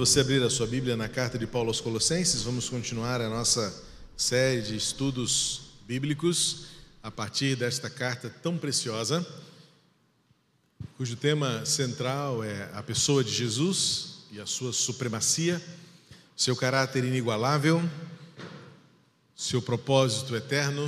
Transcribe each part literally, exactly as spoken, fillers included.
você abrir a sua Bíblia na carta de Paulo aos Colossenses, vamos continuar a nossa série de estudos bíblicos a partir desta carta tão preciosa, cujo tema central é a pessoa de Jesus e a sua supremacia, seu caráter inigualável, seu propósito eterno.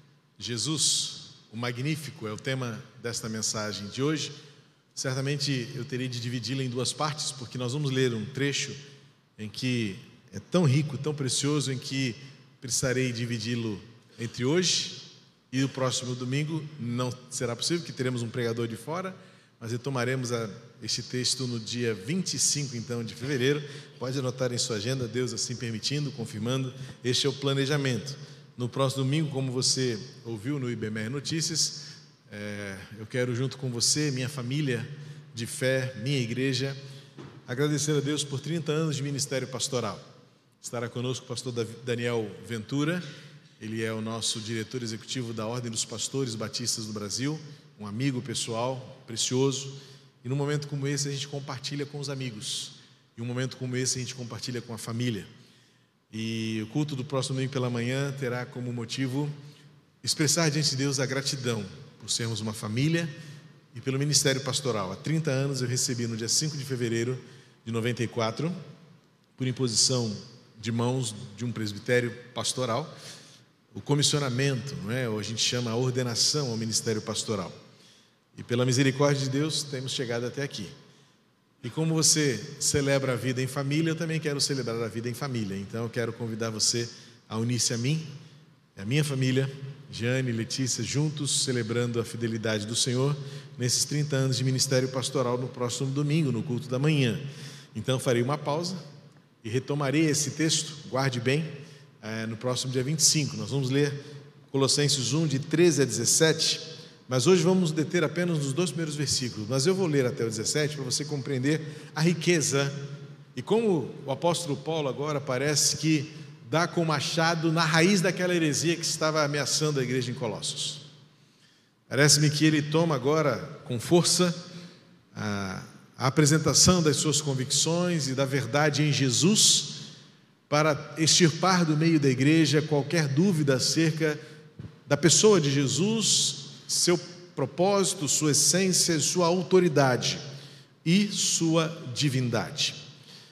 Jesus, o Magnífico, é o tema desta mensagem de hoje. Certamente eu terei de dividi-la em duas partes, porque nós vamos ler um trecho em que é tão rico, tão precioso, em que precisarei dividi-lo entre hoje e o próximo domingo. Não será possível, porque teremos um pregador de fora, mas retomaremos a, este texto no dia vinte e cinco, então, de fevereiro. Pode anotar em sua agenda, Deus assim permitindo, confirmando. Este é o planejamento. No próximo domingo, como você ouviu no I B M R Notícias, É, eu quero, junto com você, minha família de fé, minha igreja, agradecer a Deus por trinta anos de ministério pastoral. Estará conosco o pastor Daniel Ventura, ele é o nosso diretor executivo da Ordem dos Pastores Batistas do Brasil, um amigo pessoal, precioso, e num momento como esse a gente compartilha com os amigos, e um momento como esse a gente compartilha com a família. E o culto do próximo domingo pela manhã terá como motivo expressar diante de Deus a gratidão por sermos uma família e pelo ministério pastoral. Há trinta anos eu recebi no dia cinco de fevereiro de noventa e quatro, por imposição de mãos de um presbitério pastoral, o comissionamento, não é? Ou a gente chama a ordenação ao ministério pastoral. E pela misericórdia de Deus temos chegado até aqui. E como você celebra a vida em família, eu também quero celebrar a vida em família. Então eu quero convidar você a unir-se a mim, a minha família, Jane e Letícia, juntos celebrando a fidelidade do Senhor nesses trinta anos de ministério pastoral no próximo domingo, no culto da manhã. Então farei uma pausa e retomarei esse texto, guarde bem, é, no próximo dia vinte e cinco. Nós vamos ler Colossenses um, de treze a dezessete, mas hoje vamos deter apenas nos dois primeiros versículos. Mas eu vou ler até o dezessete para você compreender a riqueza e como o apóstolo Paulo agora parece que dá com o machado na raiz daquela heresia que estava ameaçando a igreja em Colossos. Parece-me que ele toma agora com força a, a apresentação das suas convicções e da verdade em Jesus, para extirpar do meio da igreja qualquer dúvida acerca da pessoa de Jesus, seu propósito, sua essência, sua autoridade e sua divindade.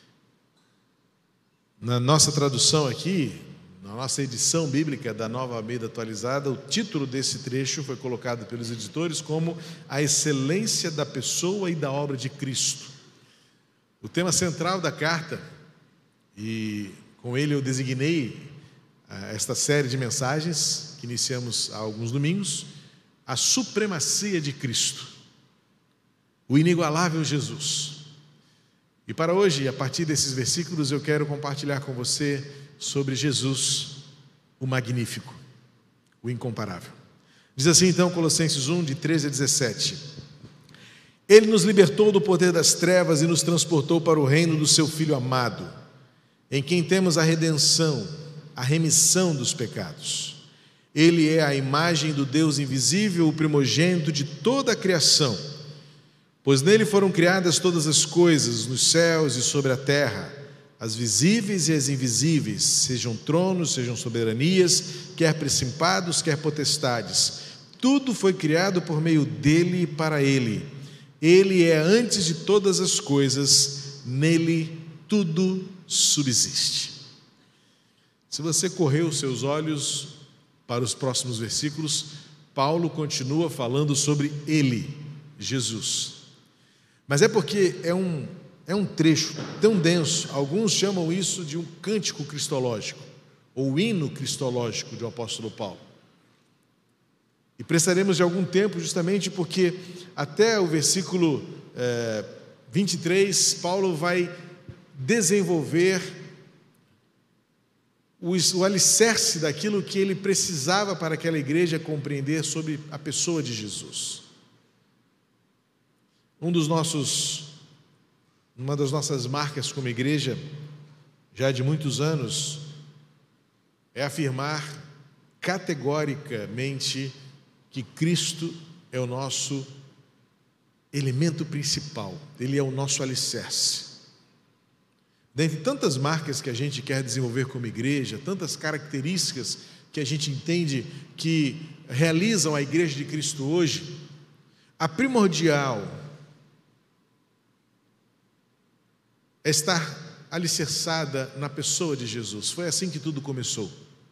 Na nossa tradução aqui, na nossa edição bíblica da Nova Almeida Atualizada, o título desse trecho foi colocado pelos editores como A Excelência da Pessoa e da Obra de Cristo. O tema central da carta, e com ele eu designei esta série de mensagens que iniciamos há alguns domingos, a supremacia de Cristo, o inigualável Jesus. E para hoje, a partir desses versículos, eu quero compartilhar com você sobre Jesus, o Magnífico, o Incomparável. Diz assim então Colossenses um, de treze a dezessete: Ele nos libertou do poder das trevas e nos transportou para o reino do seu Filho amado, em quem temos a redenção, a remissão dos pecados. Ele é a imagem do Deus invisível, o primogênito de toda a criação, pois nele foram criadas todas as coisas, nos céus e sobre a terra, as visíveis e as invisíveis, sejam tronos, sejam soberanias, quer principados, quer potestades. Tudo foi criado por meio dele e para ele. Ele é antes de todas as coisas, nele tudo subsiste. Se você correr os seus olhos para os próximos versículos, Paulo continua falando sobre ele, Jesus. Mas é porque é um, é um trecho tão denso, alguns chamam isso de um cântico cristológico, ou hino cristológico do apóstolo Paulo. E precisaremos de algum tempo justamente porque até o versículo é, vinte e três, Paulo vai desenvolver o, o alicerce daquilo que ele precisava para aquela igreja compreender sobre a pessoa de Jesus. Um dos nossos, uma das nossas marcas como igreja, já de muitos anos, é afirmar categoricamente que Cristo é o nosso elemento principal, Ele é o nosso alicerce. dentre tantas marcas que a gente quer desenvolver como igreja, tantas características que a gente entende que realizam a Igreja de Cristo hoje, a primordial é estar alicerçada na pessoa de Jesus. Foi assim que tudo começou.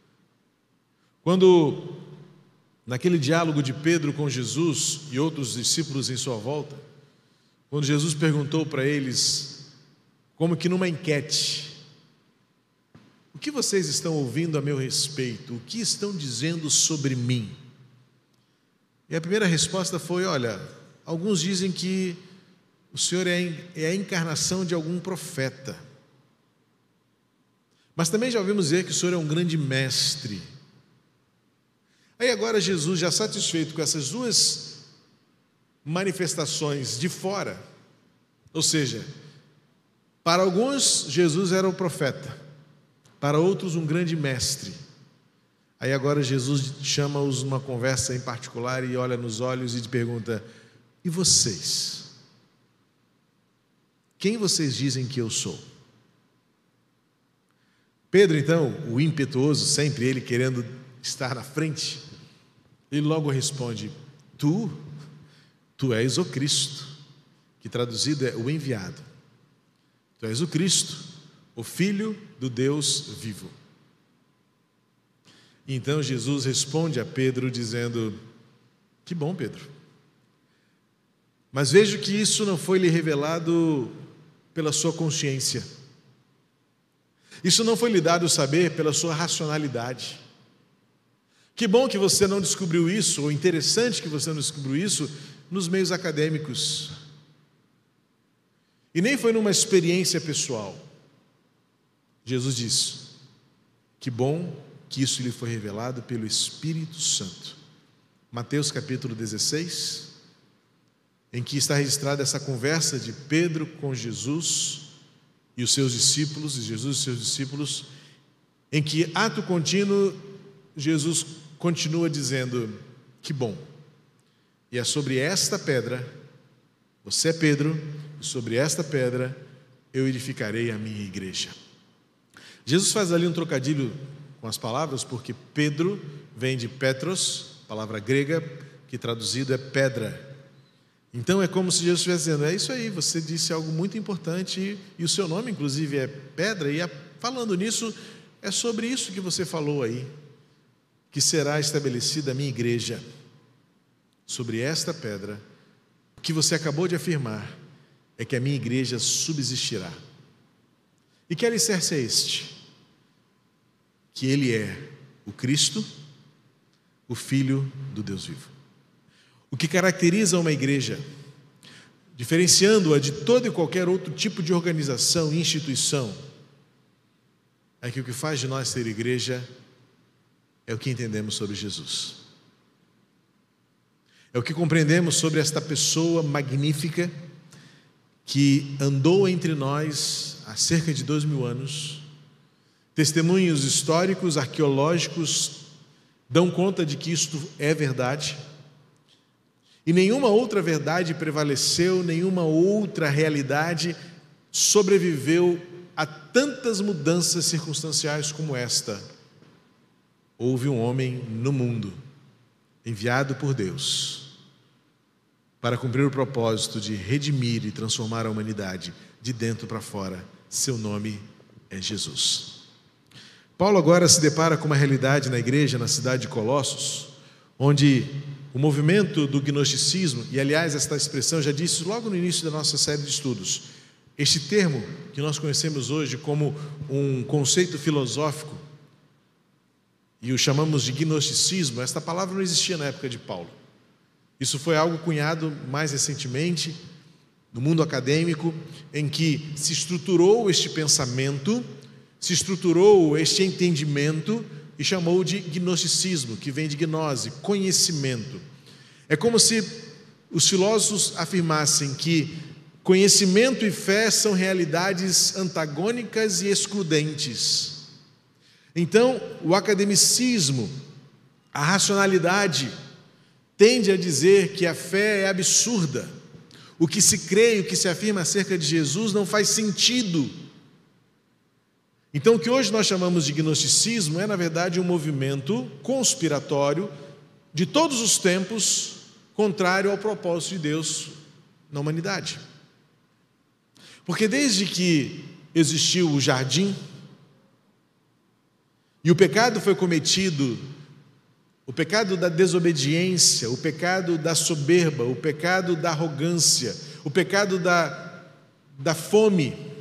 Quando, naquele diálogo de Pedro com Jesus e outros discípulos em sua volta, quando Jesus perguntou para eles, como que numa enquete: o que vocês estão ouvindo a meu respeito? O que estão dizendo sobre mim? E a primeira resposta foi: olha, alguns dizem que o Senhor é a encarnação de algum profeta, mas também já ouvimos dizer que o Senhor é um grande mestre. Aí agora Jesus, já satisfeito com essas duas manifestações de fora, ou seja, para alguns Jesus era o profeta, para outros um grande mestre. Aí agora Jesus chama-os numa conversa em particular e olha nos olhos e pergunta: e vocês? Quem vocês dizem que eu sou? Pedro, então, o impetuoso, sempre ele querendo estar na frente, ele logo responde: Tu, tu és o Cristo, que traduzido é o enviado. Tu és o Cristo, o Filho do Deus vivo. Então Jesus responde a Pedro dizendo: que bom, Pedro, mas vejo que isso não foi lhe revelado pela sua consciência, isso não foi lhe dado saber pela sua racionalidade. Que bom que você não descobriu isso, ou interessante que você não descobriu isso nos meios acadêmicos, e nem foi numa experiência pessoal. Jesus disse: que bom que isso lhe foi revelado pelo Espírito Santo. Mateus capítulo dezesseis, em que está registrada essa conversa de Pedro com Jesus e os seus discípulos, e Jesus e seus discípulos, em que, ato contínuo, Jesus continua dizendo: que bom, e é sobre esta pedra, você é Pedro, e sobre esta pedra eu edificarei a minha igreja. Jesus faz ali um trocadilho com as palavras, porque Pedro vem de Petros, palavra grega, que traduzido é pedra. Então é como se Jesus estivesse dizendo: é isso aí, você disse algo muito importante, e o seu nome inclusive é pedra, e falando nisso, é sobre isso que você falou aí, que será estabelecida a minha igreja. Sobre esta pedra, o que você acabou de afirmar é que a minha igreja subsistirá. E que alicerce é este? Que ele é o Cristo, o Filho do Deus vivo. O que caracteriza uma igreja, diferenciando-a de todo e qualquer outro tipo de organização e instituição, é que o que faz de nós ser igreja é o que entendemos sobre Jesus. É o que compreendemos sobre esta pessoa magnífica que andou entre nós há cerca de dois mil anos. Testemunhos históricos, arqueológicos dão conta de que isto é verdade. E nenhuma outra verdade prevaleceu, nenhuma outra realidade sobreviveu a tantas mudanças circunstanciais como esta. Houve um homem no mundo, enviado por Deus, para cumprir o propósito de redimir e transformar a humanidade de dentro para fora. Seu nome é Jesus. Paulo agora se depara com uma realidade na igreja, na cidade de Colossos, onde o movimento do gnosticismo, e aliás esta expressão já disse logo no início da nossa série de estudos, este termo que nós conhecemos hoje como um conceito filosófico, e o chamamos de gnosticismo, esta palavra não existia na época de Paulo. Isso foi algo cunhado mais recentemente no mundo acadêmico, em que se estruturou este pensamento, se estruturou este entendimento e chamou de gnosticismo, que vem de gnose, conhecimento. É como se os filósofos afirmassem que conhecimento e fé são realidades antagônicas e excludentes. Então, o academicismo, a racionalidade, tende a dizer que a fé é absurda. O que se crê e o que se afirma acerca de Jesus não faz sentido. Então, o que hoje nós chamamos de gnosticismo é, na verdade, um movimento conspiratório de todos os tempos, contrário ao propósito de Deus na humanidade. Porque desde que existiu o jardim, e o pecado foi cometido, o pecado da desobediência, o pecado da soberba, o pecado da arrogância, o pecado da, da fome,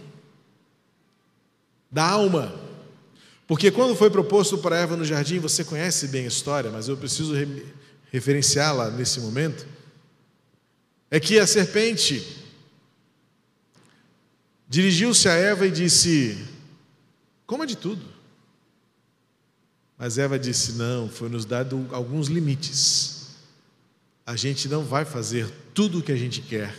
da alma. Porque quando foi proposto para Eva no jardim, você conhece bem a história, mas eu preciso re- referenciá-la nesse momento, é que a serpente dirigiu-se a Eva e disse: coma de tudo. Mas Eva disse: não, foi nos dado alguns limites. A gente não vai fazer tudo o que a gente quer.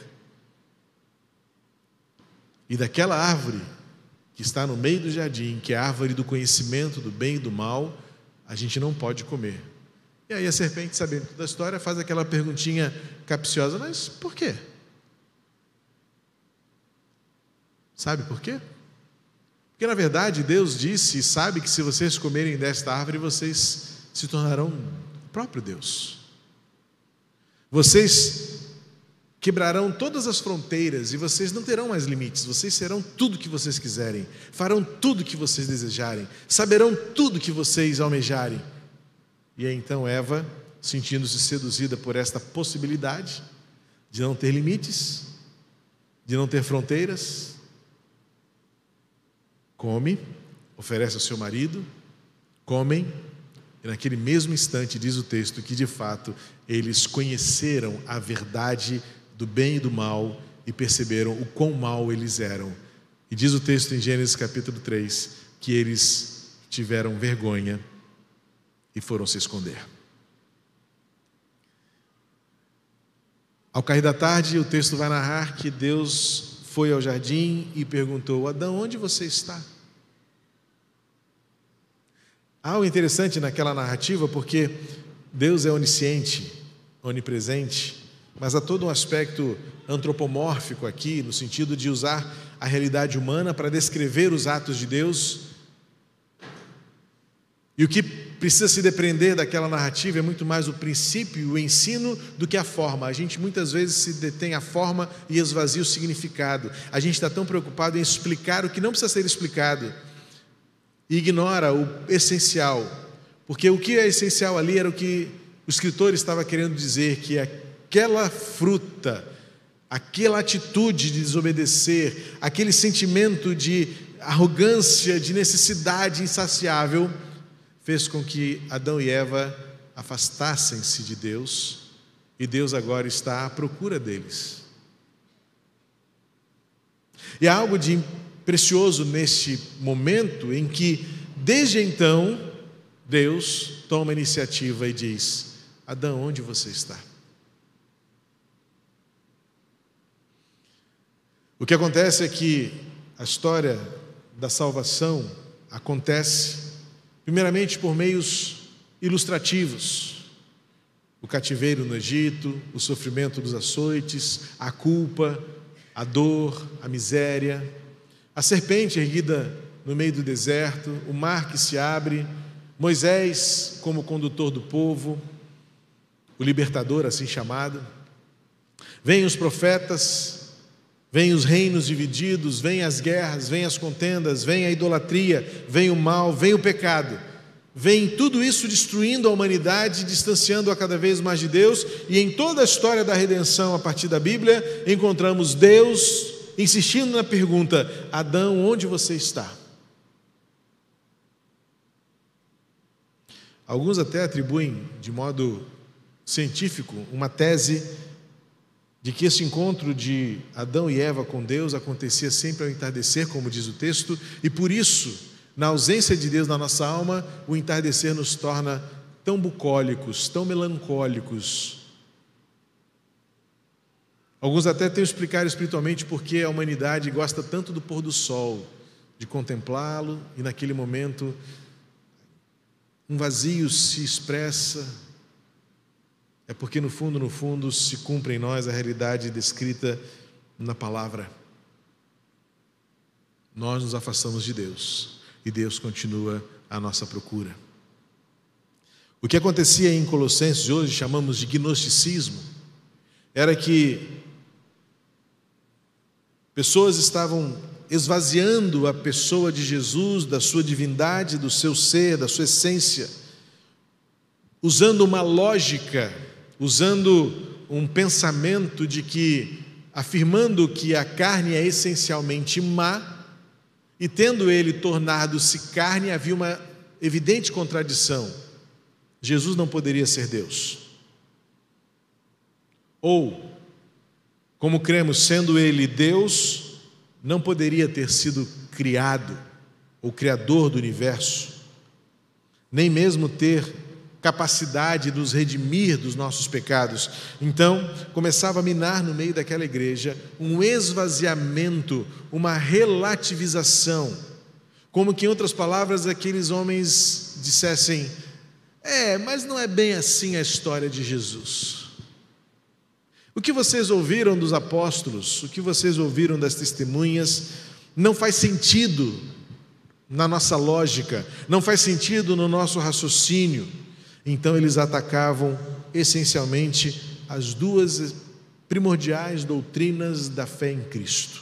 E daquela árvore que está no meio do jardim, que é a árvore do conhecimento do bem e do mal, a gente não pode comer. E aí a serpente, sabendo toda a história, faz aquela perguntinha capciosa: mas por quê? Sabe por quê? Porque na verdade Deus disse e sabe que se vocês comerem desta árvore, vocês se tornarão o próprio Deus. Vocês quebrarão todas as fronteiras e vocês não terão mais limites. Vocês serão tudo que vocês quiserem, farão tudo que vocês desejarem, saberão tudo que vocês almejarem. E aí então Eva, sentindo-se seduzida por esta possibilidade de não ter limites, de não ter fronteiras, come, oferece ao seu marido, comem, e naquele mesmo instante diz o texto que de fato eles conheceram a verdade do bem e do mal e perceberam o quão mal eles eram. E diz o texto em Gênesis capítulo três que eles tiveram vergonha e foram se esconder. Ao cair da tarde, o texto vai narrar que Deus foi ao jardim e perguntou: Adão, onde você está? Há algo interessante naquela narrativa, porque Deus é onisciente, onipresente, mas há todo um aspecto antropomórfico aqui, no sentido de usar a realidade humana para descrever os atos de Deus. E o que precisa se depreender daquela narrativa é muito mais o princípio e o ensino do que a forma. A gente muitas vezes se detém à forma e esvazia o significado. A gente está tão preocupado em explicar o que não precisa ser explicado e ignora o essencial, porque o que é essencial ali era o que o escritor estava querendo dizer, que aquela fruta, aquela atitude de desobedecer, aquele sentimento de arrogância, de necessidade insaciável, fez com que Adão e Eva afastassem-se de Deus, e Deus agora está à procura deles. E há algo de precioso neste momento em que, desde então, Deus toma a iniciativa e diz: Adão, onde você está? O que acontece é que a história da salvação acontece primeiramente por meios ilustrativos. O cativeiro no Egito, o sofrimento dos açoites, a culpa, a dor, a miséria, a serpente erguida no meio do deserto, o mar que se abre, Moisés como condutor do povo, o libertador assim chamado. Vêm os profetas, vêm os reinos divididos, vêm as guerras, vêm as contendas, vem a idolatria, vem o mal, vem o pecado. Vem tudo isso destruindo a humanidade, distanciando-a cada vez mais de Deus, e em toda a história da redenção a partir da Bíblia, encontramos Deus insistindo na pergunta: Adão, onde você está? Alguns até atribuem de modo científico uma tese de que esse encontro de Adão e Eva com Deus acontecia sempre ao entardecer, como diz o texto, e por isso, na ausência de Deus na nossa alma, o entardecer nos torna tão bucólicos, tão melancólicos. Alguns até tentam explicar espiritualmente porque a humanidade gosta tanto do pôr do sol, de contemplá-lo, e naquele momento um vazio se expressa. É porque no fundo, no fundo, se cumpre em nós a realidade descrita na palavra. Nós nos afastamos de Deus. e Deus continua a nossa procura. O que acontecia em Colossenses, hoje chamamos de gnosticismo, era que pessoas estavam esvaziando a pessoa de Jesus, da sua divindade, do seu ser, da sua essência, usando uma lógica, usando um pensamento de que, afirmando que a carne é essencialmente má, e tendo ele tornado-se carne, havia uma evidente contradição. Jesus não poderia ser Deus. Ou, como cremos, sendo ele Deus, não poderia ter sido criado, ou criador do universo, nem mesmo ter capacidade de nos redimir dos nossos pecados. Então, começava a minar no meio daquela igreja um esvaziamento, uma relativização, como que, em outras palavras, aqueles homens dissessem: é, mas não é bem assim a história de Jesus. O que vocês ouviram dos apóstolos, o que vocês ouviram das testemunhas, não faz sentido na nossa lógica, não faz sentido no nosso raciocínio. Então eles atacavam essencialmente as duas primordiais doutrinas da fé em Cristo: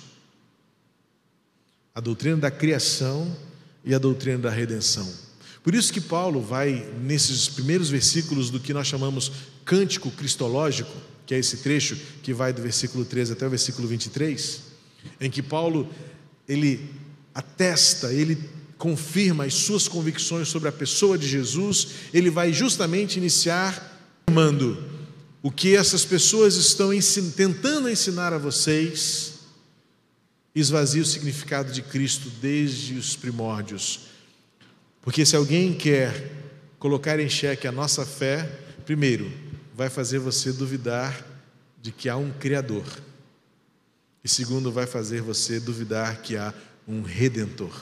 a doutrina da criação e a doutrina da redenção. Por isso que Paulo vai, nesses primeiros versículos do que nós chamamos cântico cristológico, que é esse trecho que vai do versículo treze até o versículo vinte e três, em que Paulo, ele atesta, ele confirma as suas convicções sobre a pessoa de Jesus. Ele vai justamente iniciar afirmando: o que essas pessoas estão ensin- tentando ensinar a vocês esvazia o significado de Cristo desde os primórdios. Porque se alguém quer colocar em xeque a nossa fé, primeiro, vai fazer você duvidar de que há um Criador, e segundo, vai fazer você duvidar que há um Redentor.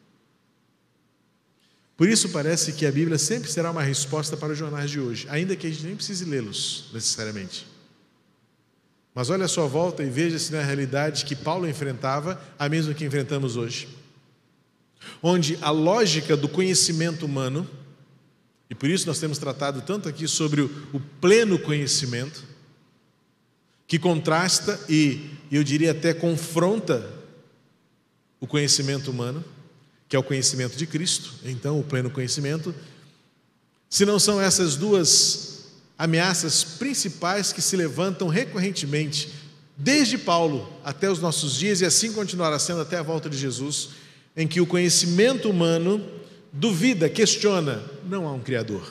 Por isso parece que a Bíblia sempre será uma resposta para os jornais de hoje, ainda que a gente nem precise lê-los necessariamente. Mas olha à sua volta e veja se na realidade que Paulo enfrentava a mesma que enfrentamos hoje, onde a lógica do conhecimento humano, e por isso nós temos tratado tanto aqui sobre o, o pleno conhecimento, que contrasta e, eu diria até confronta o conhecimento humano, que é o conhecimento de Cristo, então o pleno conhecimento. Se não são essas duas ameaças principais que se levantam recorrentemente, desde Paulo até os nossos dias, e assim continuará sendo até a volta de Jesus, em que o conhecimento humano duvida, questiona: não há um Criador.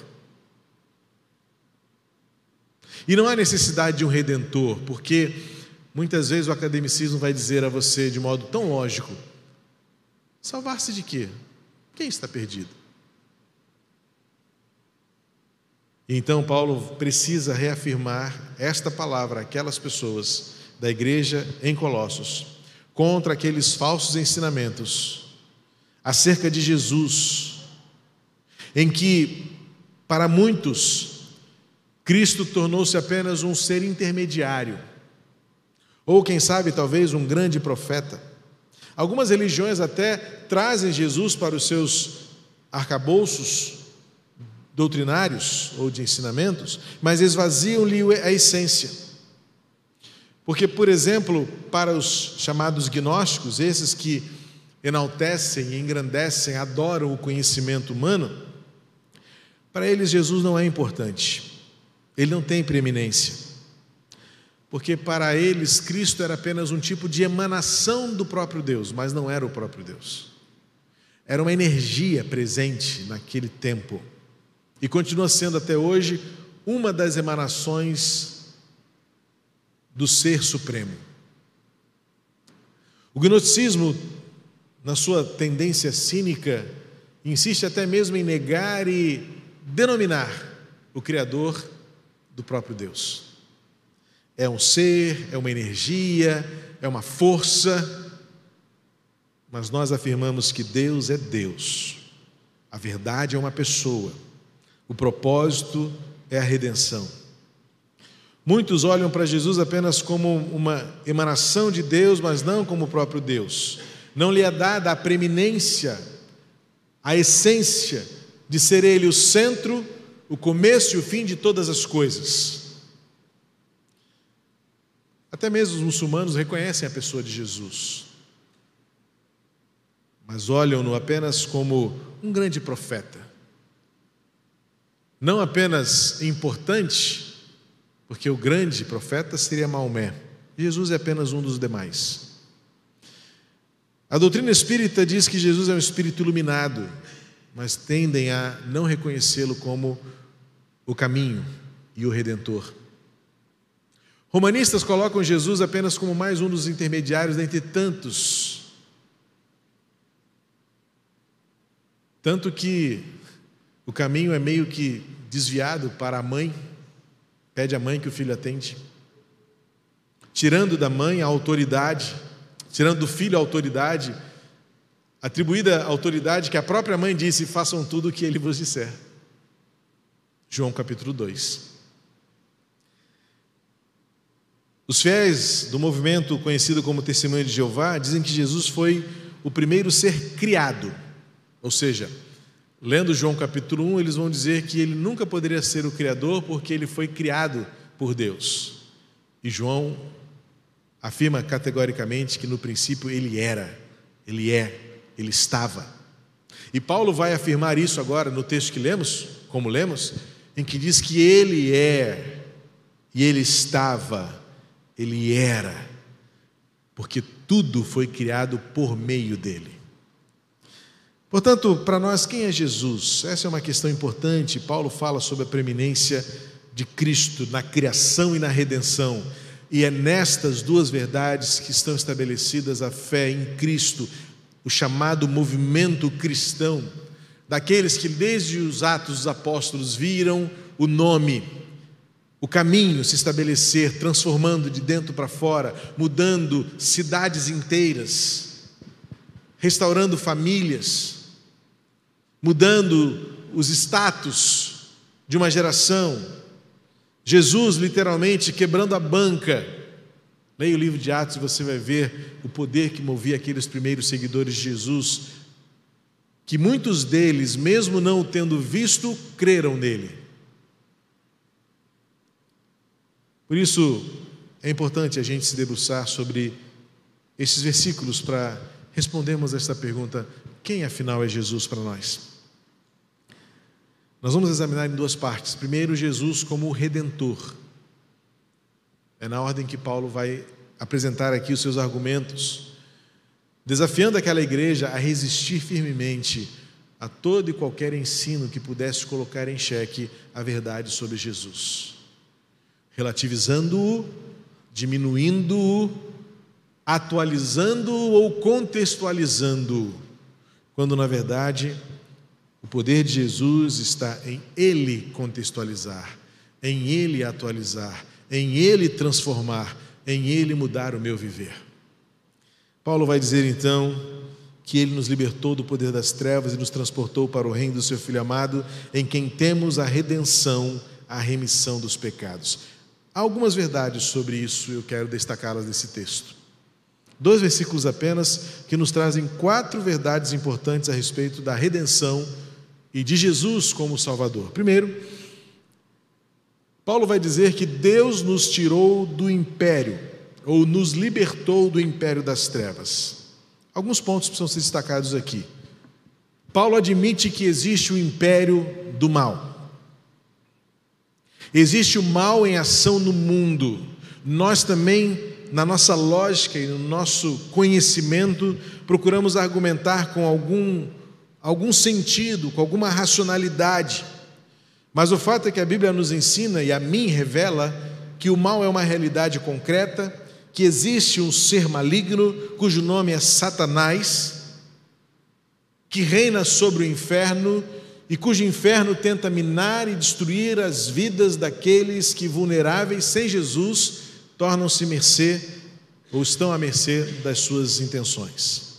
E não há necessidade de um Redentor, porque muitas vezes o academicismo vai dizer a você de modo tão lógico: salvar-se de quê? Quem está perdido? Então Paulo precisa reafirmar esta palavra àquelas pessoas da igreja em Colossos, contra aqueles falsos ensinamentos acerca de Jesus, em que, para muitos, Cristo tornou-se apenas um ser intermediário, ou quem sabe, talvez, um grande profeta. Algumas religiões até trazem Jesus para os seus arcabouços doutrinários ou de ensinamentos, mas esvaziam-lhe a essência. Porque, por exemplo, para os chamados gnósticos, esses que enaltecem, engrandecem, adoram o conhecimento humano, para eles Jesus não é importante, ele não tem preeminência, porque para eles Cristo era apenas um tipo de emanação do próprio Deus, mas não era o próprio Deus. Era uma energia presente naquele tempo, e continua sendo até hoje uma das emanações do Ser Supremo. O gnosticismo, na sua tendência cínica, insiste até mesmo em negar e denominar o Criador do próprio Deus. É um ser, é uma energia, é uma força, mas nós afirmamos que Deus é Deus. A verdade é uma pessoa. O propósito é a redenção. Muitos olham para Jesus apenas como uma emanação de Deus, mas não como o próprio Deus. Não lhe é dada a preeminência a essência de ser Ele o centro, o começo e o fim de todas as coisas. Até mesmo os muçulmanos reconhecem a pessoa de Jesus, mas olham-no apenas como um grande profeta. Não apenas importante, porque o grande profeta seria Maomé. Jesus é apenas um dos demais. A doutrina espírita diz que Jesus é um espírito iluminado, mas tendem a não reconhecê-lo como o caminho e o redentor. Romanistas colocam Jesus apenas como mais um dos intermediários dentre tantos. Tanto que o caminho é meio que desviado para a mãe, pede à mãe que o filho atende, tirando da mãe a autoridade, tirando do filho a autoridade, atribuída a autoridade que a própria mãe disse: façam tudo o que ele vos disser. João capítulo dois. Os fiéis do movimento conhecido como Testemunho de Jeová dizem que Jesus foi o primeiro ser criado, ou seja, lendo João capítulo um, eles vão dizer que ele nunca poderia ser o Criador porque ele foi criado por Deus. E João afirma categoricamente que no princípio ele era, ele é, ele estava. E Paulo vai afirmar isso agora no texto que lemos, como lemos, em que diz que ele é, e ele estava, ele era, porque tudo foi criado por meio dele. Portanto, para nós, quem é Jesus? Essa é uma questão importante. Paulo fala sobre a preeminência de Cristo na criação e na redenção. E é nestas duas verdades que estão estabelecidas a fé em Cristo, o chamado movimento cristão, daqueles que desde os Atos dos Apóstolos viram o nome, o caminho se estabelecer, transformando de dentro para fora, mudando cidades inteiras, restaurando famílias, mudando os status de uma geração. Jesus literalmente quebrando a banca. Leia o livro de Atos e você vai ver o poder que movia aqueles primeiros seguidores de Jesus, que muitos deles, mesmo não o tendo visto, creram nele. Por isso é importante a gente se debruçar sobre esses versículos para respondermos esta pergunta: quem afinal é Jesus para nós? Nós vamos examinar em duas partes. Primeiro, Jesus como o Redentor. É na ordem que Paulo vai apresentar aqui os seus argumentos, desafiando aquela igreja a resistir firmemente a todo e qualquer ensino que pudesse colocar em xeque a verdade sobre Jesus, relativizando-o, diminuindo-o, atualizando-o ou contextualizando-o, quando na verdade o poder de Jesus está em Ele contextualizar, em Ele atualizar, em Ele transformar, em Ele mudar o meu viver. Paulo vai dizer então que Ele nos libertou do poder das trevas e nos transportou para o reino do seu Filho amado, em quem temos a redenção, a remissão dos pecados. Há algumas verdades sobre isso, eu quero destacá-las nesse texto. Dois versículos apenas que nos trazem quatro verdades importantes a respeito da redenção e de Jesus como Salvador. Primeiro, Paulo vai dizer que Deus nos tirou do império, ou nos libertou do império das trevas. Alguns pontos precisam ser destacados aqui. Paulo admite que existe o império do mal. Existe o mal em ação no mundo. Nós também, na nossa lógica e no nosso conhecimento, procuramos argumentar com algum, algum sentido, com alguma racionalidade. Mas o fato é que a Bíblia nos ensina, e a mim revela, que o mal é uma realidade concreta, que existe um ser maligno, cujo nome é Satanás, que reina sobre o inferno, e cujo inferno tenta minar e destruir as vidas daqueles que, vulneráveis sem Jesus, tornam-se mercê, ou estão à mercê das suas intenções.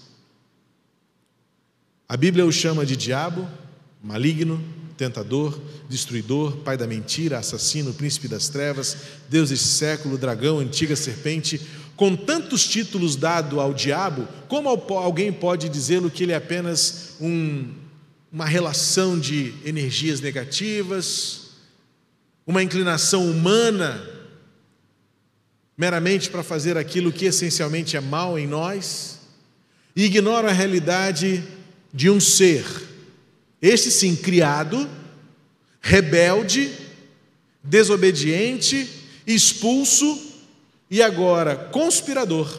A Bíblia o chama de diabo, maligno, tentador, destruidor, pai da mentira, assassino, príncipe das trevas, Deus desse século, dragão, antiga serpente. Com tantos títulos dados ao diabo, como alguém pode dizê-lo que ele é apenas um, uma relação de energias negativas, uma inclinação humana meramente para fazer aquilo que essencialmente é mal em nós, e ignoram a realidade de um ser, este sim, criado, rebelde, desobediente, expulso e agora conspirador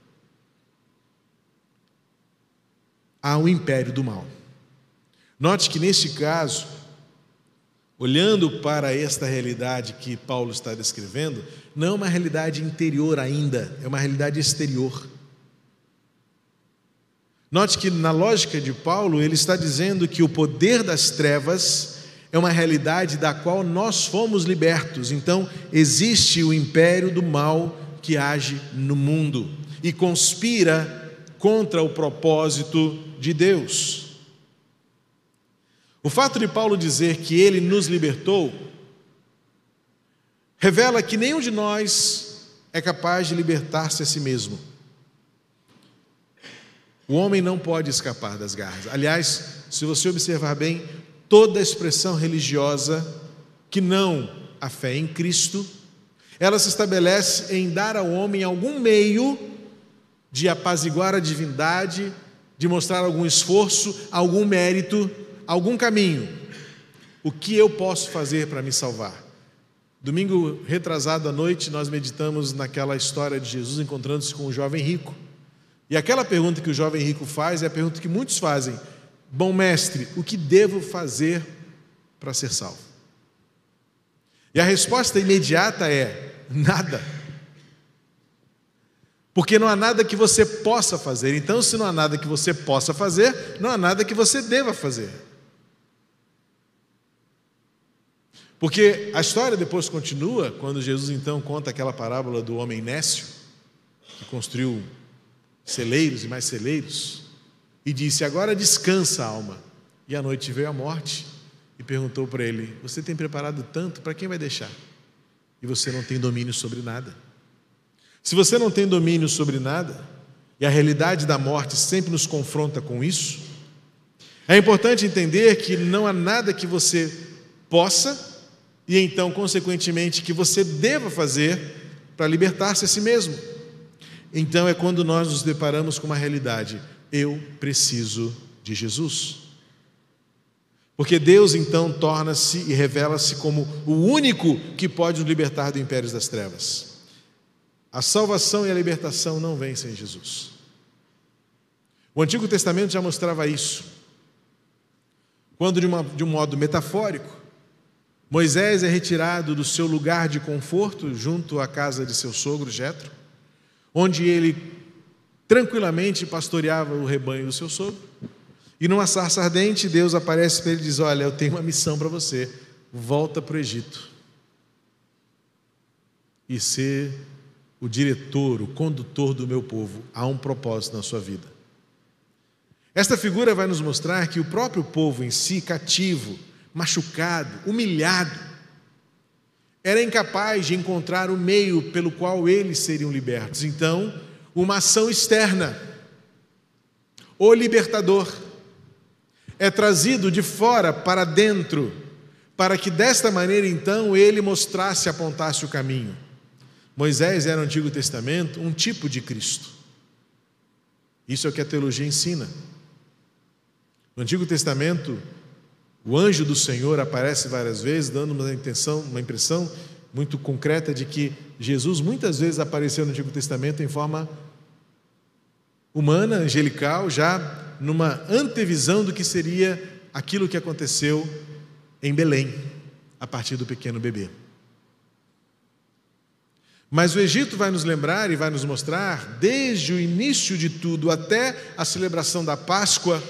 ao império do mal. Note que neste caso, olhando para esta realidade que Paulo está descrevendo, não é uma realidade interior ainda, é uma realidade exterior. Note que na lógica de Paulo, ele está dizendo que o poder das trevas é uma realidade da qual nós fomos libertos. Então, existe o império do mal que age no mundo e conspira contra o propósito de Deus. O fato de Paulo dizer que ele nos libertou revela que nenhum de nós é capaz de libertar-se a si mesmo. O homem não pode escapar das garras. Aliás, se você observar bem, toda expressão religiosa que não a fé em Cristo, ela se estabelece em dar ao homem algum meio de apaziguar a divindade, de mostrar algum esforço, algum mérito, algum caminho. O que eu posso fazer para me salvar? Domingo retrasado à noite, nós meditamos naquela história de Jesus encontrando-se com o jovem rico. E aquela pergunta que o jovem rico faz é a pergunta que muitos fazem: bom mestre, o que devo fazer para ser salvo? E a resposta imediata é: nada. Porque não há nada que você possa fazer. Então, se não há nada que você possa fazer, não há nada que você deva fazer. Porque a história depois continua, quando Jesus então conta aquela parábola do homem nécio, que construiu celeiros e mais celeiros, e disse: agora descansa, alma. E à noite veio a morte e perguntou para ele: você tem preparado tanto, para quem vai deixar? E você não tem domínio sobre nada. Se você não tem domínio sobre nada, e a realidade da morte sempre nos confronta com isso, é importante entender que não há nada que você possa, e então, consequentemente, que você deva fazer para libertar-se a si mesmo. Então é quando nós nos deparamos com uma realidade: eu preciso de Jesus. Porque Deus então torna-se e revela-se como o único que pode nos libertar do império das trevas. A salvação e a libertação não vêm sem Jesus. O Antigo Testamento já mostrava isso. Quando, de, uma, de um modo metafórico, Moisés é retirado do seu lugar de conforto junto à casa de seu sogro Jetro, onde ele tranquilamente pastoreava o rebanho do seu sogro, e numa sarça ardente Deus aparece para ele e diz: olha, eu tenho uma missão para você, volta para o Egito e ser o diretor, o condutor do meu povo. Há um propósito na sua vida. Esta figura vai nos mostrar que o próprio povo em si, cativo, machucado, humilhado, era incapaz de encontrar o meio pelo qual eles seriam libertos. Então, uma ação externa, o libertador, é trazido de fora para dentro, para que desta maneira então ele mostrasse e apontasse o caminho. Moisés era no Antigo Testamento um tipo de Cristo. Isso é o que a teologia ensina. No Antigo Testamento, o anjo do Senhor aparece várias vezes, dando uma intenção, uma impressão muito concreta de que Jesus muitas vezes apareceu no Antigo Testamento em forma humana, angelical, já numa antevisão do que seria aquilo que aconteceu em Belém, a partir do pequeno bebê. Mas o Egito vai nos lembrar e vai nos mostrar, desde o início de tudo até a celebração da Páscoa,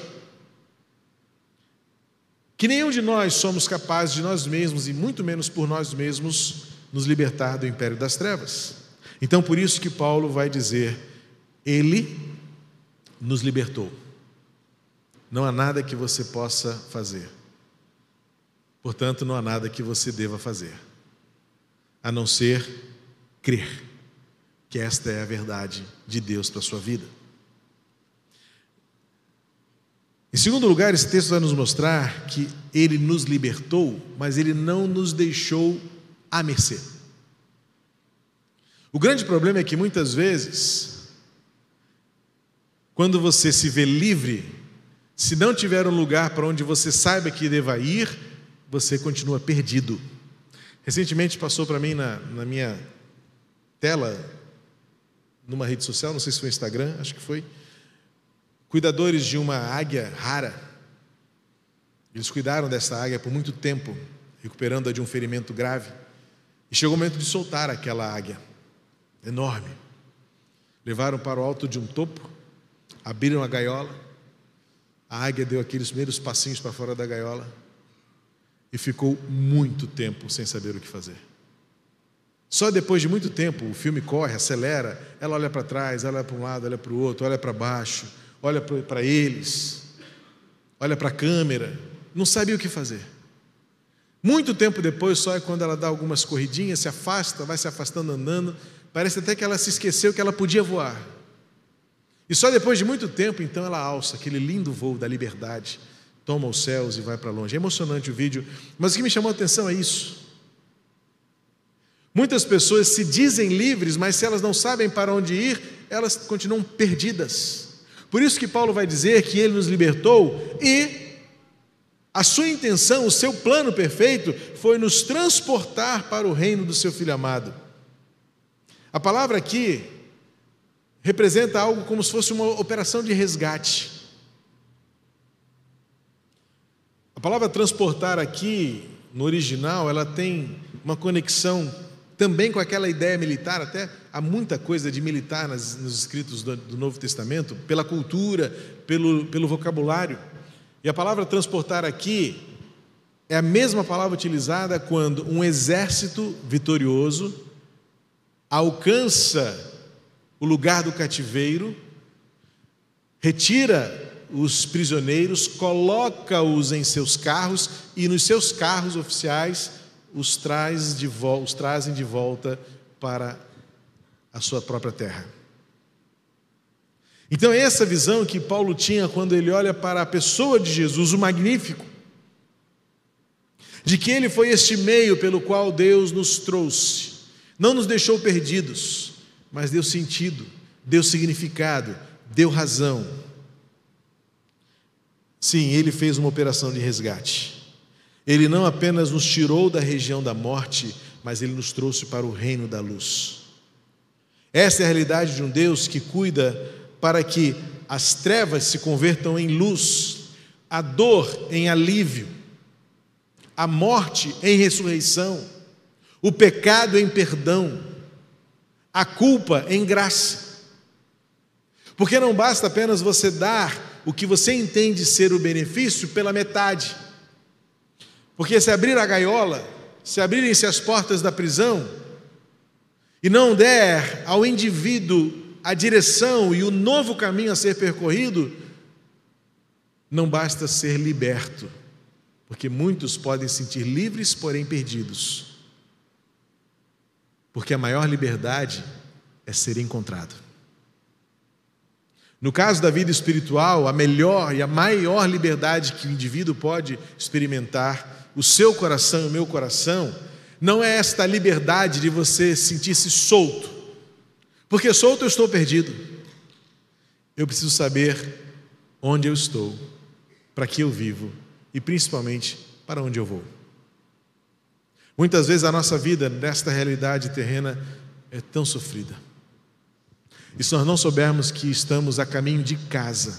que nenhum de nós somos capazes de nós mesmos, e muito menos por nós mesmos, nos libertar do império das trevas. Então, por isso que Paulo vai dizer: Ele nos libertou. Não há nada que você possa fazer. Portanto, não há nada que você deva fazer, a não ser crer que esta é a verdade de Deus para a sua vida. Em segundo lugar, esse texto vai nos mostrar que Ele nos libertou, mas Ele não nos deixou à mercê. O grande problema é que muitas vezes, quando você se vê livre, se não tiver um lugar para onde você saiba que deva ir, você continua perdido. Recentemente passou para mim na, na minha tela, numa rede social, não sei se foi Instagram, acho que foi, cuidadores de uma águia rara. Eles cuidaram dessa águia por muito tempo, recuperando-a de um ferimento grave. E chegou o momento de soltar aquela águia, enorme. Levaram para o alto de um topo, abriram a gaiola, a águia deu aqueles primeiros passinhos para fora da gaiola e ficou muito tempo sem saber o que fazer. Só depois de muito tempo, o filme corre, acelera, ela olha para trás, ela olha para um lado, olha para o outro, olha para baixo, olha para eles, olha para a câmera, não sabia o que fazer. Muito tempo depois, só é quando ela dá algumas corridinhas, se afasta, vai se afastando andando, parece até que ela se esqueceu que ela podia voar. E só depois de muito tempo, então, ela alça aquele lindo voo da liberdade, toma os céus e vai para longe. É emocionante o vídeo, mas o que me chamou a atenção é isso. Muitas pessoas se dizem livres, mas se elas não sabem para onde ir, elas continuam perdidas. Por isso que Paulo vai dizer que Ele nos libertou e a sua intenção, o seu plano perfeito foi nos transportar para o reino do seu Filho amado. A palavra aqui representa algo como se fosse uma operação de resgate. A palavra transportar aqui, no original, ela tem uma conexão também com aquela ideia militar. Até há muita coisa de militar nas, nos escritos do, do Novo Testamento, pela cultura, pelo, pelo vocabulário. E a palavra transportar aqui é a mesma palavra utilizada quando um exército vitorioso alcança o lugar do cativeiro, retira os prisioneiros, coloca-os em seus carros e nos seus carros oficiais os, traz de vo- os trazem de volta para a sua própria terra. Então é essa visão que Paulo tinha quando ele olha para a pessoa de Jesus, o Magnífico, de que Ele foi este meio pelo qual Deus nos trouxe, não nos deixou perdidos, mas deu sentido, deu significado, deu razão. Sim, Ele fez uma operação de resgate. Ele não apenas nos tirou da região da morte, mas Ele nos trouxe para o reino da luz. Essa é a realidade de um Deus que cuida para que as trevas se convertam em luz, a dor em alívio, a morte em ressurreição, o pecado em perdão, a culpa em graça. Porque não basta apenas você dar o que você entende ser o benefício pela metade. Porque se abrir a gaiola, se abrirem-se as portas da prisão, e não der ao indivíduo a direção e o novo caminho a ser percorrido, não basta ser liberto, porque muitos podem se sentir livres, porém perdidos. Porque a maior liberdade é ser encontrado. No caso da vida espiritual, a melhor e a maior liberdade que o indivíduo pode experimentar, o seu coração e o meu coração, não é esta liberdade de você sentir-se solto, porque solto eu estou perdido. Eu preciso saber onde eu estou, para que eu vivo e principalmente para onde eu vou. Muitas vezes a nossa vida nesta realidade terrena é tão sofrida. E se nós não soubermos que estamos a caminho de casa,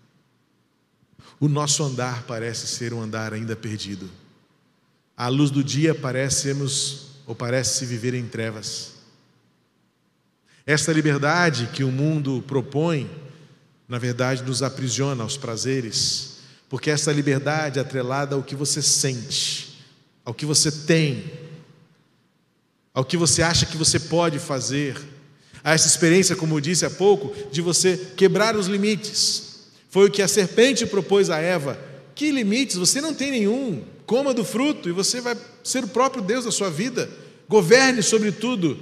o nosso andar parece ser um andar ainda perdido. À luz do dia parecemos ou parece-se viver em trevas. Esta liberdade que o mundo propõe, na verdade, nos aprisiona aos prazeres, porque essa liberdade é atrelada ao que você sente, ao que você tem, ao que você acha que você pode fazer, a essa experiência, como eu disse há pouco, de você quebrar os limites. Foi o que a serpente propôs a Eva. Que limites? Você não tem nenhum. Coma do fruto e você vai ser o próprio Deus da sua vida. Governe sobre tudo.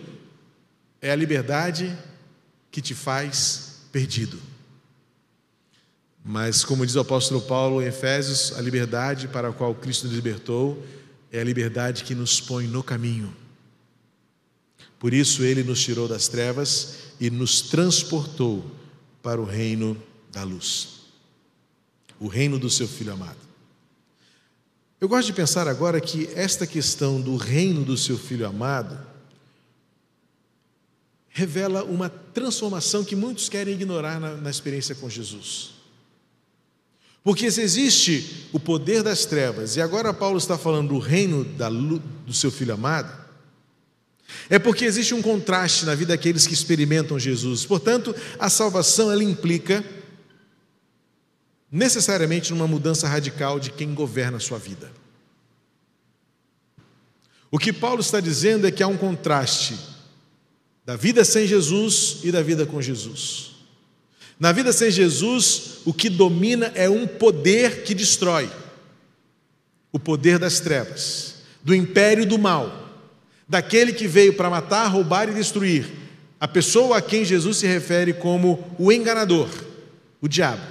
É a liberdade que te faz perdido. Mas, como diz o apóstolo Paulo em Efésios, a liberdade para a qual Cristo nos libertou é a liberdade que nos põe no caminho. Por isso Ele nos tirou das trevas e nos transportou para o reino da luz, o reino do seu Filho amado. Eu gosto de pensar agora que esta questão do reino do seu Filho amado revela uma transformação que muitos querem ignorar na, na experiência com Jesus. Porque se existe o poder das trevas, e agora Paulo está falando do reino da, do seu Filho amado, é porque existe um contraste na vida daqueles que experimentam Jesus. Portanto, a salvação ela implica necessariamente numa mudança radical de quem governa a sua vida. O que Paulo está dizendo é que há um contraste da vida sem Jesus e da vida com Jesus. Na vida sem Jesus, o que domina é um poder que destrói, o poder das trevas, do império do mal, daquele que veio para matar, roubar e destruir, a pessoa a quem Jesus se refere como o enganador, o diabo.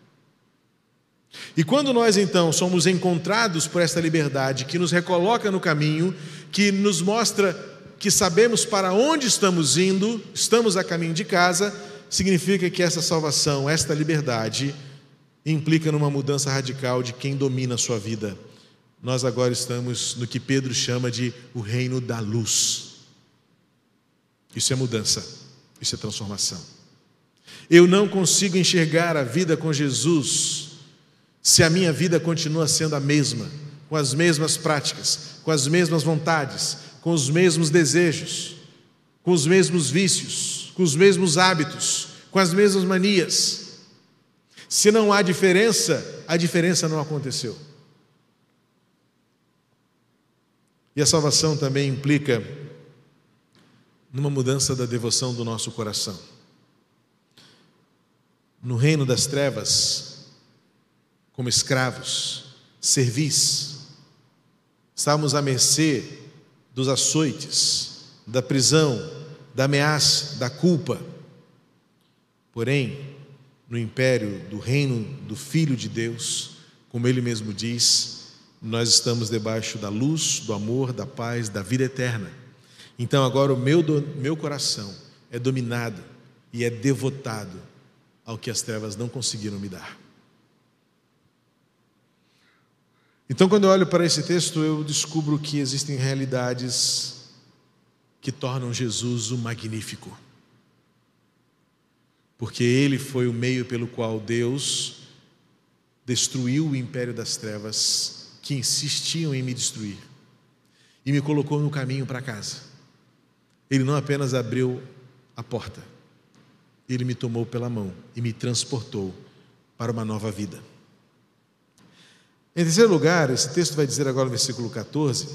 E quando nós então somos encontrados por esta liberdade que nos recoloca no caminho, que nos mostra que sabemos para onde estamos indo, estamos a caminho de casa, significa que essa salvação, esta liberdade, implica numa mudança radical de quem domina a sua vida. Nós agora estamos no que Pedro chama de o reino da luz. Isso é mudança, isso é transformação. Eu não consigo enxergar a vida com Jesus se a minha vida continua sendo a mesma, com as mesmas práticas, com as mesmas vontades, com os mesmos desejos, com os mesmos vícios, com os mesmos hábitos, com as mesmas manias. Se não há diferença, a diferença não aconteceu. E a salvação também implica numa mudança da devoção do nosso coração. No reino das trevas, como escravos, servis, estávamos à mercê dos açoites, da prisão, da ameaça, da culpa. Porém, no império do reino do Filho de Deus, como Ele mesmo diz, nós estamos debaixo da luz, do amor, da paz, da vida eterna. Então agora o meu, meu coração é dominado e é devotado ao que as trevas não conseguiram me dar. Então, quando eu olho para esse texto, eu descubro que existem realidades que tornam Jesus o magnífico. Porque Ele foi o meio pelo qual Deus destruiu o império das trevas que insistiam em me destruir e me colocou no caminho para casa. Ele não apenas abriu a porta, Ele me tomou pela mão e me transportou para uma nova vida. Em terceiro lugar, esse texto vai dizer agora no versículo catorze,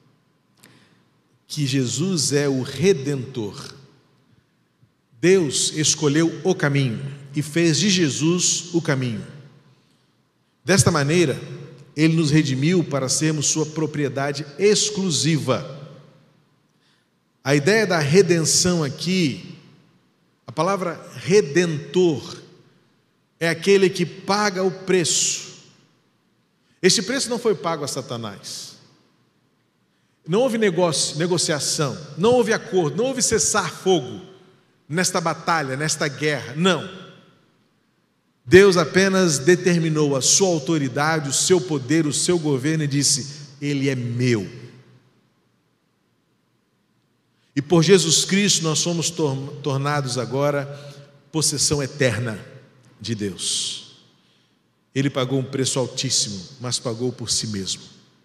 que Jesus é o Redentor. Deus escolheu o caminho e fez de Jesus o caminho. Desta maneira, Ele nos redimiu para sermos sua propriedade exclusiva. A ideia da redenção aqui, a palavra redentor, é aquele que paga o preço. Este preço não foi pago a Satanás. Não houve negócio, negociação, não houve acordo, não houve cessar fogo nesta batalha, nesta guerra, não. Deus apenas determinou a sua autoridade, o seu poder, o seu governo e disse: Ele é meu. E por Jesus Cristo nós somos tor- tornados agora possessão eterna de Deus. Ele pagou um preço altíssimo, mas pagou por si mesmo.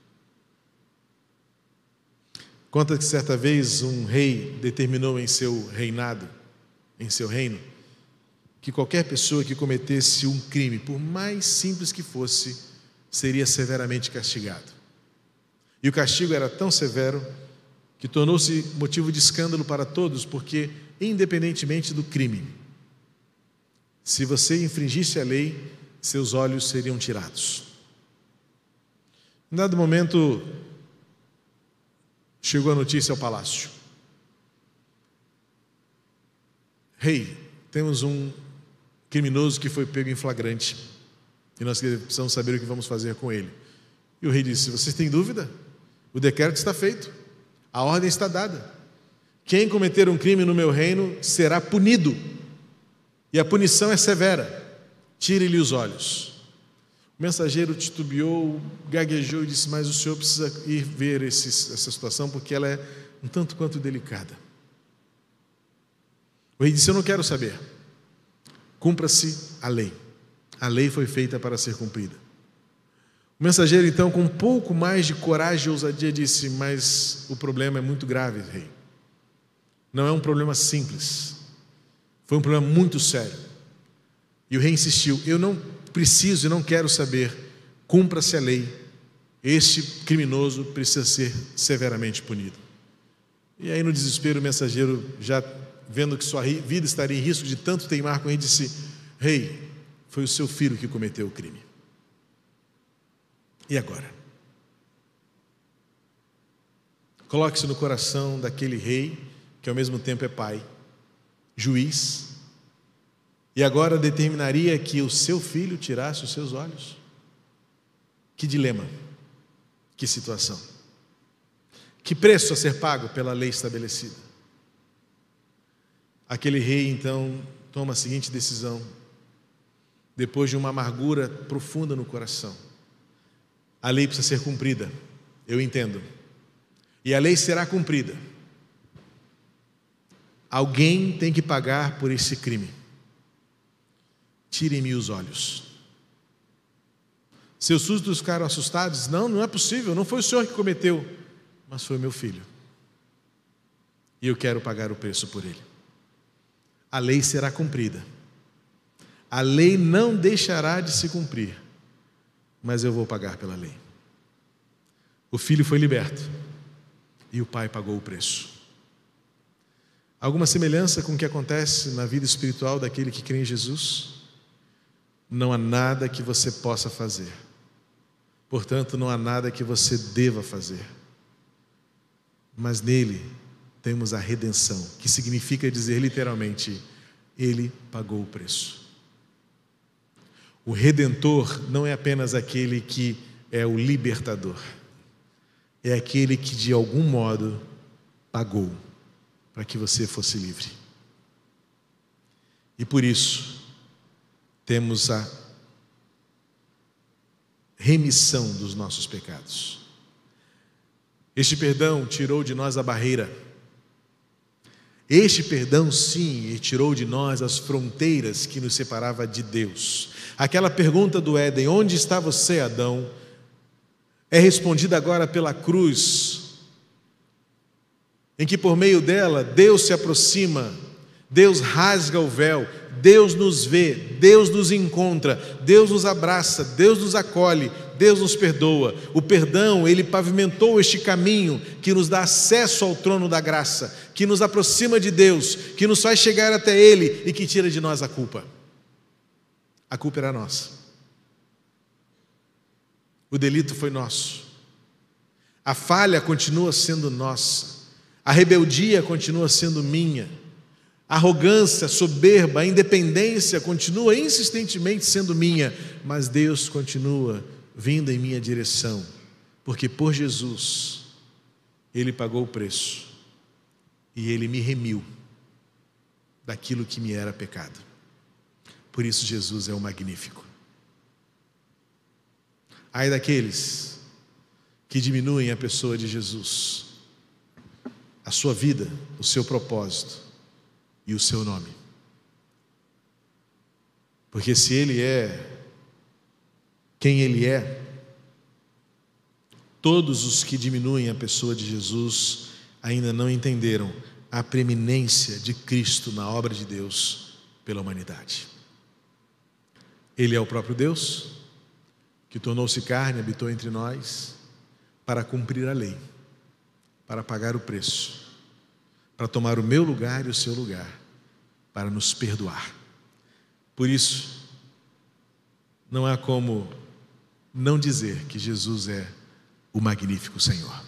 Conta que certa vez um rei determinou em seu reinado, em seu reino, que qualquer pessoa que cometesse um crime, por mais simples que fosse, seria severamente castigado. E o castigo era tão severo que tornou-se motivo de escândalo para todos, porque, independentemente do crime, se você infringisse a lei, seus olhos seriam tirados. Em dado momento, chegou a notícia ao palácio: Rei, temos um criminoso que foi pego em flagrante. e nós precisamos saber o que vamos fazer com ele. E o rei disse: vocês têm dúvida? O decreto está feito, a ordem está dada. Quem cometer um crime no meu reino será punido, e a punição é severa. Tire-lhe os olhos. O mensageiro titubeou, gaguejou e disse: mas o senhor precisa ir ver esse, essa situação, porque ela é um tanto quanto delicada. O rei disse: eu não quero saber. Cumpra-se a lei. A lei foi feita para ser cumprida. O mensageiro, então, com um pouco mais de coragem e ousadia, disse: mas o problema é muito grave, rei. Não é um problema simples. Foi um problema muito sério. E o rei insistiu: eu não preciso e não quero saber. Cumpra-se a lei. Este criminoso precisa ser severamente punido. E aí, no desespero, o mensageiro, já vendo que sua vida estaria em risco de tanto teimar com ele, disse: rei, foi o seu filho que cometeu o crime. E agora? Coloque-se no coração daquele rei, que ao mesmo tempo é pai, juiz, e agora determinaria que o seu filho tirasse os seus olhos. Que dilema, que situação, que preço a ser pago pela lei estabelecida. Aquele rei então toma a seguinte decisão, depois de uma amargura profunda no coração: a lei precisa ser cumprida, eu entendo, e a lei será cumprida. Alguém tem que pagar por esse crime. Tirem-me os olhos. Seus súditos ficaram assustados. Não, não é possível, não foi o senhor que cometeu, mas foi meu filho. E eu quero pagar o preço por ele. A lei será cumprida. A lei não deixará de se cumprir, mas eu vou pagar pela lei. O filho foi liberto e o pai pagou o preço. Alguma semelhança com o que acontece na vida espiritual daquele que crê em Jesus? Não há nada que você possa fazer, portanto não há nada que você deva fazer, mas nele temos a redenção, que significa dizer literalmente: ele pagou o preço. O Redentor não é apenas aquele que é o libertador, é aquele que de algum modo pagou para que você fosse livre. E por isso temos a remissão dos nossos pecados. Este perdão tirou de nós a barreira. Este perdão, sim, tirou de nós as fronteiras que nos separava de Deus. Aquela pergunta do Éden: onde está você, Adão? É respondida agora pela cruz, em que por meio dela Deus se aproxima, Deus rasga o véu, Deus nos vê, Deus nos encontra, Deus nos abraça, Deus nos acolhe, Deus nos perdoa. O perdão, ele pavimentou este caminho que nos dá acesso ao trono da graça, que nos aproxima de Deus, que nos faz chegar até Ele e que tira de nós a culpa. A culpa era nossa. O delito foi nosso. A falha continua sendo nossa. A rebeldia continua sendo minha. A arrogância, a soberba, a independência continua insistentemente sendo minha, mas Deus continua vindo em minha direção, porque por Jesus Ele pagou o preço e Ele me remiu daquilo que me era pecado. Por isso Jesus é o magnífico. Ai daqueles que diminuem a pessoa de Jesus, a sua vida, o seu propósito e o seu nome. Porque se Ele é quem Ele é, todos os que diminuem a pessoa de Jesus ainda não entenderam a preeminência de Cristo na obra de Deus pela humanidade. Ele é o próprio Deus, que tornou-se carne, habitou entre nós, para cumprir a lei, para pagar o preço, para tomar o meu lugar e o seu lugar, para nos perdoar. Por isso, não há como não dizer que Jesus é o magnífico Senhor.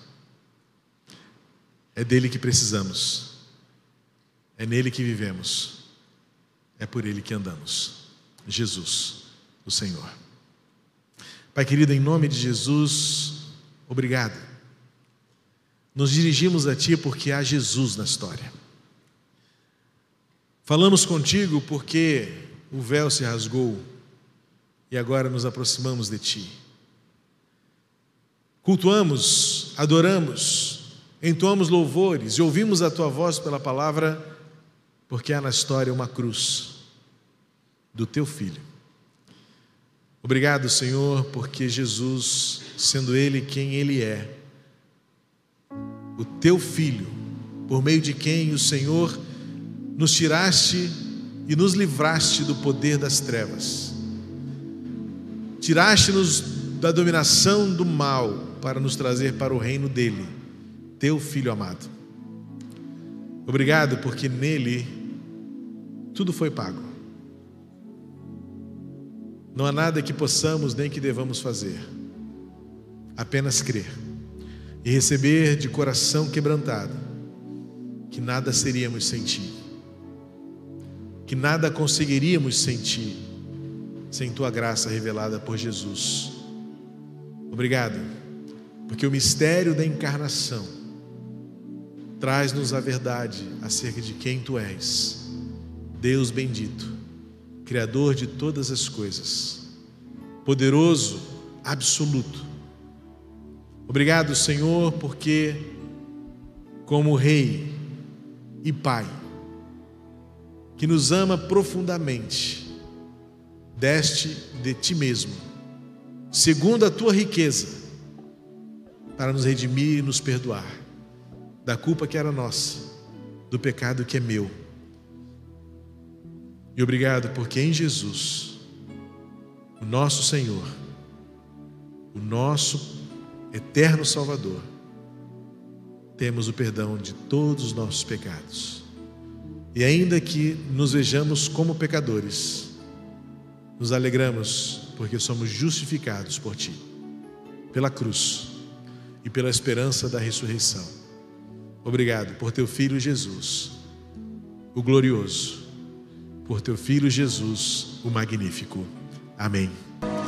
É dele que precisamos, é nele que vivemos, é por ele que andamos. Jesus, o Senhor. Pai querido, em nome de Jesus, obrigado. Nos dirigimos a Ti porque há Jesus na história. Falamos contigo porque o véu se rasgou e agora nos aproximamos de Ti. Cultuamos, adoramos, entoamos louvores e ouvimos a Tua voz pela palavra, porque há na história uma cruz do Teu Filho. Obrigado, Senhor, porque Jesus, sendo Ele quem Ele é, o Teu Filho, por meio de quem o Senhor nos tiraste e nos livraste do poder das trevas, tiraste-nos da dominação do mal para nos trazer para o reino dEle, Teu Filho amado. Obrigado porque nele tudo foi pago. Não há nada que possamos nem que devamos fazer, apenas crer e receber de coração quebrantado que nada seríamos sem Ti, que nada conseguiríamos sem Ti, sem Tua graça revelada por Jesus. Obrigado, porque o mistério da encarnação traz-nos a verdade acerca de quem Tu és, Deus bendito, Criador de todas as coisas, poderoso, absoluto. Obrigado, Senhor, porque como Rei e Pai, que nos ama profundamente, deste de Ti mesmo, segundo a Tua riqueza, para nos redimir e nos perdoar da culpa que era nossa, do pecado que é meu. E obrigado porque em Jesus, o nosso Senhor, o nosso eterno Salvador, temos o perdão de todos os nossos pecados. E ainda que nos vejamos como pecadores, nos alegramos porque somos justificados por Ti, pela cruz e pela esperança da ressurreição. Obrigado por Teu Filho Jesus, o glorioso, por Teu Filho Jesus, o magnífico. Amém.